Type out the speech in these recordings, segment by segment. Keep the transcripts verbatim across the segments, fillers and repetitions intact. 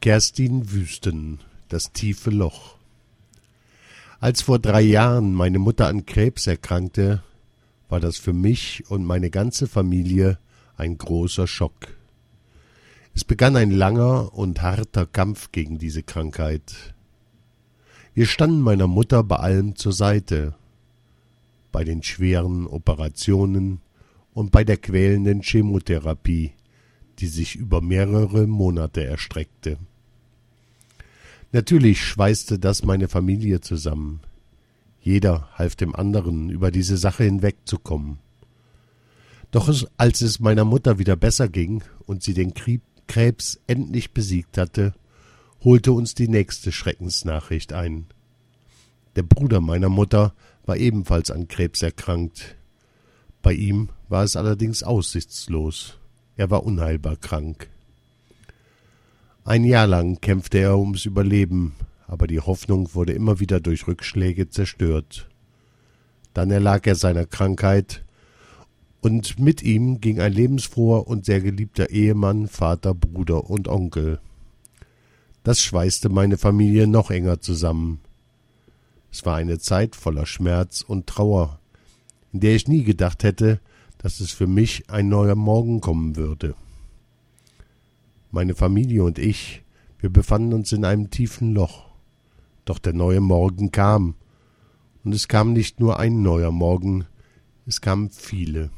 Kerstin Wüsten, das tiefe Loch. Als vor drei Jahren meine Mutter an Krebs erkrankte, war das für mich und meine ganze Familie ein großer Schock. Es begann ein langer und harter Kampf gegen diese Krankheit. Wir standen meiner Mutter bei allem zur Seite, bei den schweren Operationen und bei der quälenden Chemotherapie, die sich über mehrere Monate erstreckte. Natürlich schweißte das meine Familie zusammen. Jeder half dem anderen, über diese Sache hinwegzukommen. Doch es, als es meiner Mutter wieder besser ging und sie den Krebs endlich besiegt hatte, holte uns die nächste Schreckensnachricht ein. Der Bruder meiner Mutter war ebenfalls an Krebs erkrankt. Bei ihm war es allerdings aussichtslos. Er war unheilbar krank. Ein Jahr lang kämpfte er ums Überleben, aber die Hoffnung wurde immer wieder durch Rückschläge zerstört. Dann erlag er seiner Krankheit, und mit ihm ging ein lebensfroher und sehr geliebter Ehemann, Vater, Bruder und Onkel. Das schweißte meine Familie noch enger zusammen. Es war eine Zeit voller Schmerz und Trauer, in der ich nie gedacht hätte, dass es für mich ein neuer Morgen kommen würde. Meine Familie und ich, wir befanden uns in einem tiefen Loch. Doch der neue Morgen kam. Und es kam nicht nur ein neuer Morgen, es kamen viele.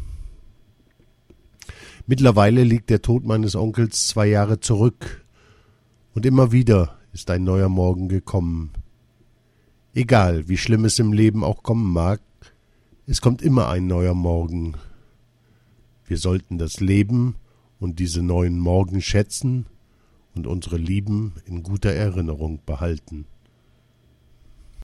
Mittlerweile liegt der Tod meines Onkels zwei Jahre zurück. Und immer wieder ist ein neuer Morgen gekommen. Egal, wie schlimm es im Leben auch kommen mag, es kommt immer ein neuer Morgen. Wir sollten das Leben und diese neuen Morgen schätzen und unsere Lieben in guter Erinnerung behalten.